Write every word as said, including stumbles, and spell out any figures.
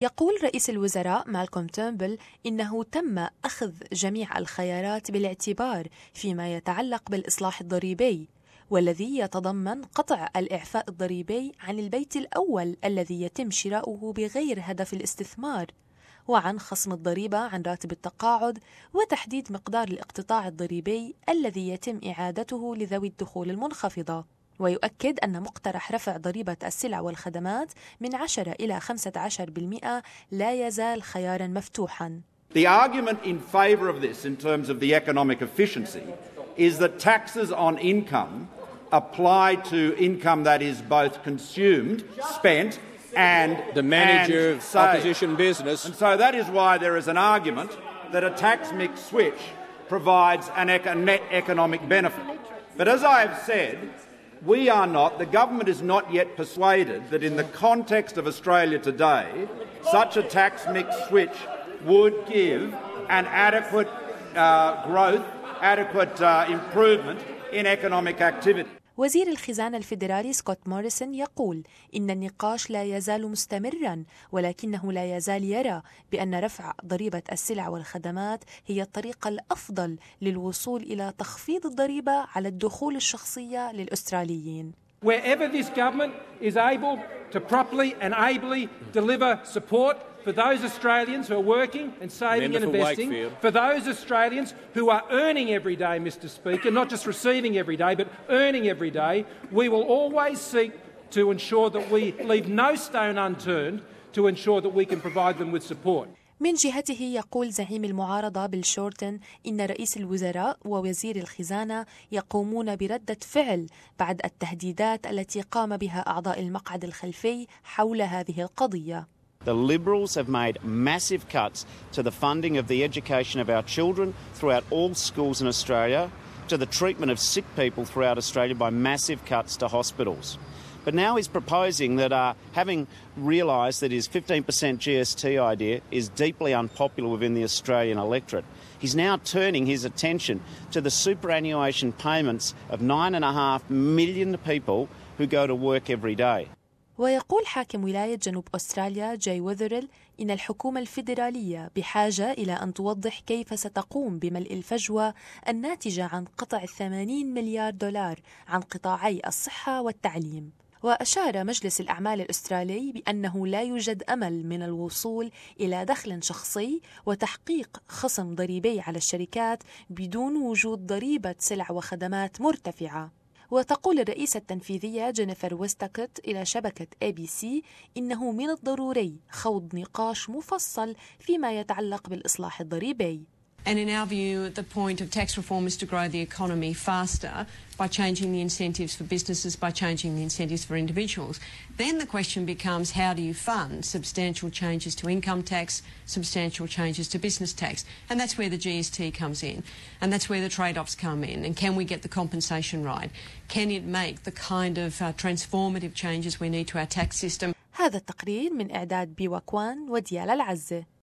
يقول رئيس الوزراء مالكوم تيرنبل إنه تم أخذ جميع الخيارات بالاعتبار فيما يتعلق بالإصلاح الضريبي، والذي يتضمن قطع الإعفاء الضريبي عن البيت الأول الذي يتم شراؤه بغير هدف الاستثمار، وعن خصم الضريبة عن راتب التقاعد، وتحديد مقدار الاقتطاع الضريبي الذي يتم إعادته لذوي الدخول المنخفضة. ويؤكد أن مقترح رفع ضريبة السلع والخدمات من عشرة إلى خمسة عشر بالمئة لا يزال خياراً مفتوحاً. The argument in favour of this in terms of the economic efficiency is that taxes on income apply to income that is both consumed, spent and the manager and of saved. opposition business. And so that is why there is an argument that a tax mix switch provides an a net economic benefit. But as I have said, we are not, the government is not yet persuaded that in the context of Australia today, such a tax mix switch would give an adequate uh, growth, adequate uh, improvement in economic activity. وزير الخزانة الفيدرالي سكوت موريسون يقول إن النقاش لا يزال مستمراً، ولكنه لا يزال يرى بأن رفع ضريبة السلع والخدمات هي الطريقة الأفضل للوصول إلى تخفيض الضريبة على الدخول الشخصية للأستراليين. Wherever this government is able to properly and ably deliver support for those Australians who are working and saving and investing, for those Australians who are earning every day, Mr Speaker, not just receiving every day, but earning every day, we will always seek to ensure that we leave no stone unturned to ensure that we can provide them with support. من جهته يقول زعيم المعارضة بيل شورتن إن رئيس الوزراء ووزير الخزانة يقومون بردة فعل بعد التهديدات التي قام بها أعضاء المقعد الخلفي حول هذه القضية. The Liberals have made massive cuts to the funding of the education of our children throughout all schools in Australia, to the treatment of sick people throughout Australia by massive cuts to hospitals. But now he's proposing that, uh, having realised that his fifteen percent G S T idea is deeply unpopular within the Australian electorate, he's now turning his attention to the superannuation payments of nine and a half million people who go to work every day. ويقول حاكم ولاية جنوب أستراليا جاي وذرل إن الحكومة الفيدرالية بحاجة إلى أن توضح كيف ستقوم بملء الفجوة الناتجة عن قطع ثمانين مليار دولار عن قطاعي الصحة والتعليم. وأشار مجلس الأعمال الأسترالي بأنه لا يوجد أمل من الوصول إلى دخل شخصي وتحقيق خصم ضريبي على الشركات بدون وجود ضريبة سلع وخدمات مرتفعة. وتقول الرئيسة التنفيذية جينيفر ويستاكوت إلى شبكة إيه بي سي إنه من الضروري خوض نقاش مفصل فيما يتعلق بالإصلاح الضريبي. And in our view, the point of tax reform is to grow the economy faster by changing the incentives for businesses, by changing the incentives for individuals. Then the question becomes, how do you fund substantial changes to income tax, substantial changes to business tax? And that's where the G S T comes in. And that's where the trade-offs come in. And can we get the compensation right? Can it make the kind of uh, transformative changes we need to our tax system? هذا التقرير من إعداد بيوا كوان وديال العزة.